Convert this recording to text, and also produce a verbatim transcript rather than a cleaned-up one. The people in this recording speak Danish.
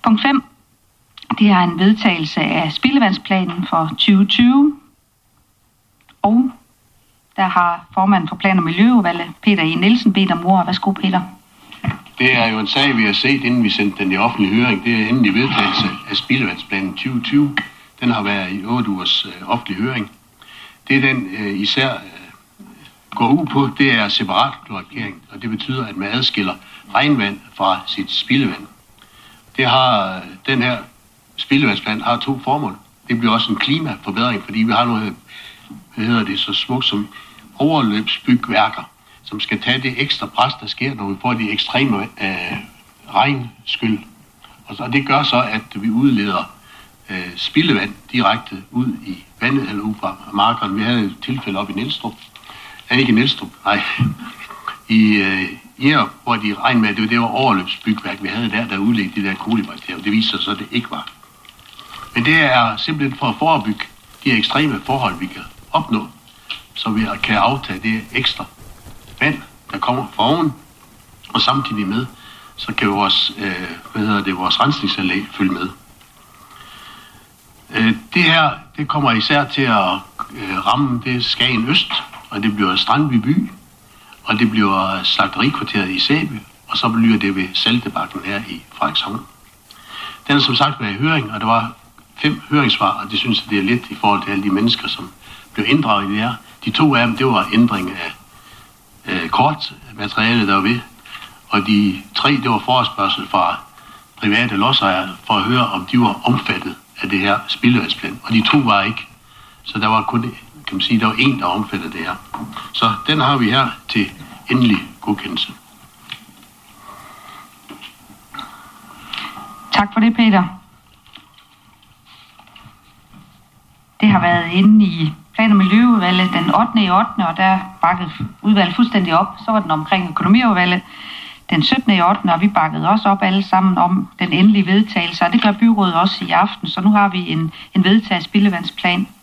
Punkt fem. Det er en vedtagelse af spildevandsplanen for tyve tyve. Og der har formanden for Plan- og Miljøudvalget, Peter E. Nielsen, bedt om ordet. Værsgo, Peter. Det er jo en sag, vi har set, inden vi sendte den i offentlig høring. Det er endelig vedtagelse af spildevandsplanen tyve tyve. Den har været i otte ugers øh, offentlig høring. Det den øh, især øh, går ud på, det er separat kloakering, og det betyder, at man adskiller regnvand fra sit spildevand. Det har øh, den her spildevandsplan har to formål. Det bliver også en klimaforbedring, fordi vi har noget, hvad hedder det, så smukt som overløbsbygværker, som skal tage det ekstra pres, der sker, når vi får de ekstreme øh, regnskyld. Og, så, og det gør så, at vi udleder øh, spildevand direkte ud i vandet eller ud fra markerne. Vi havde et tilfælde op i Nielstrup. Ja, ikke i Nielstrup, nej. I øh, Jerup, hvor de regnede med, at det, det var overløbsbygværk, vi havde der, der udledte de der kolibakterier. Det viser sig så, at det ikke var. Men det er simpelthen for at forebygge de ekstreme forhold, vi kan opnå, så vi kan aftage det ekstra vand, der kommer fra oven, og samtidig med, så kan vores, øh, hvad hedder det, vores rensningsanlæg følge med. Øh, det her, det kommer især til at øh, ramme det Skagen Øst, og det bliver Strandby by, og det bliver slagterikvarteret i Sæby, og så bliver det ved Saltebakken her i Frederikshavn. Den er som sagt været i høring, og der var fem høringssvar, og det synes jeg, det er lidt i forhold til alle de mennesker, som blev inddraget i det her. De to af dem, det var ændring af øh, kortmateriale, der var ved, og de tre, det var forespørgsel fra private lodsejere for at høre, om de var omfattet af det her spildevandsplan, og de to var ikke. Så der var kun, kan man sige, der var en, der omfattede det her. Så den har vi her til endelig godkendelse. Tak for det, Peter. Det har været inde i Plan- og Miljøudvalget den ottende i ottende og der bakkede udvalget fuldstændig op. Så var den omkring økonomiudvalget den syttende i ottende og vi bakkede også op alle sammen om den endelige vedtagelse, og det gør byrådet også i aften. Så nu har vi en, en vedtaget spildevandsplan